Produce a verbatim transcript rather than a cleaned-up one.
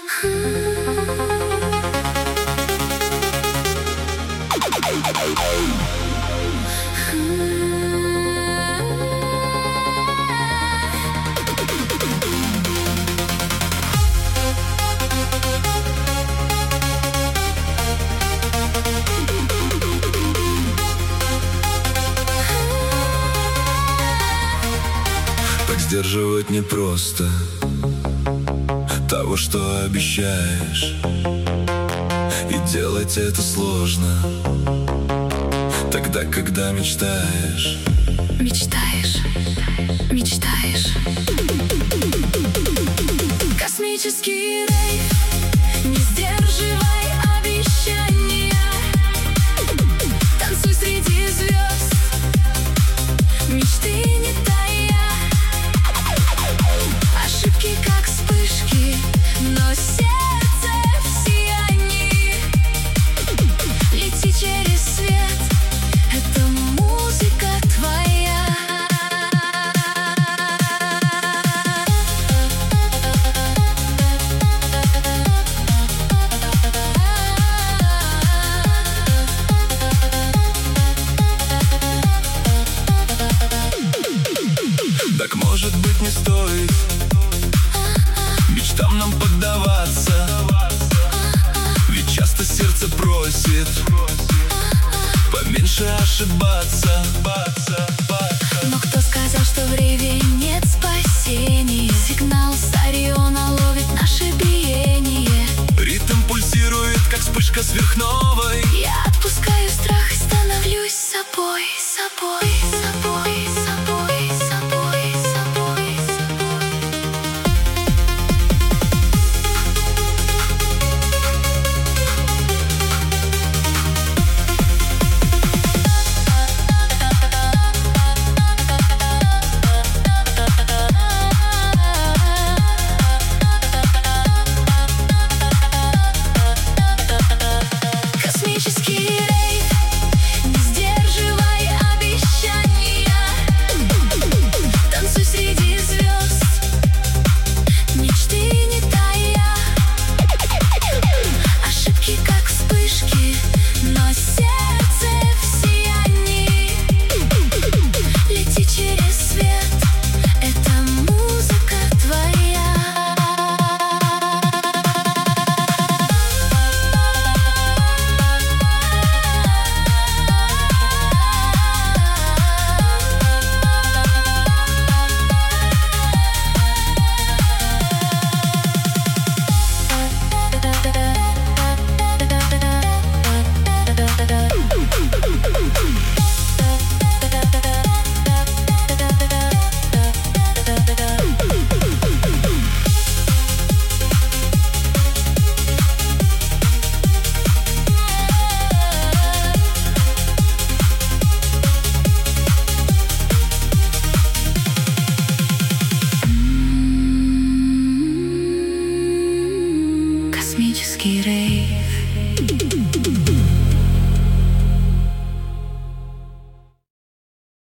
Так сдерживать непросто того, что обещаешь, и делать это сложно тогда, когда мечтаешь. Мечтаешь, мечтаешь. Космический рейв, не сдерживай обещания. Танцуй среди звезд, мечты не тая. Ошибки как вспышки, но сердце в сиянии. Лети через свет, это музыка твоя. Так может быть не стоит мечтам нам поддаваться, ведь часто сердце просит поменьше ошибаться. Но кто сказал, что в рейве нет спасения? Сигнал с Ориона ловит наше биение. Ритм пульсирует, как вспышка сверхновой. Я отпускаю страх и становлюсь собой, собой, собой, собой, собой, собой, собой. Космический рейв, не сдерживай обещания. Танцуй среди звезд, мечты не тая. Ошибки как вспышки, но сердце в сиянии. Лети через свет, это музыка твоя. Космический рейв.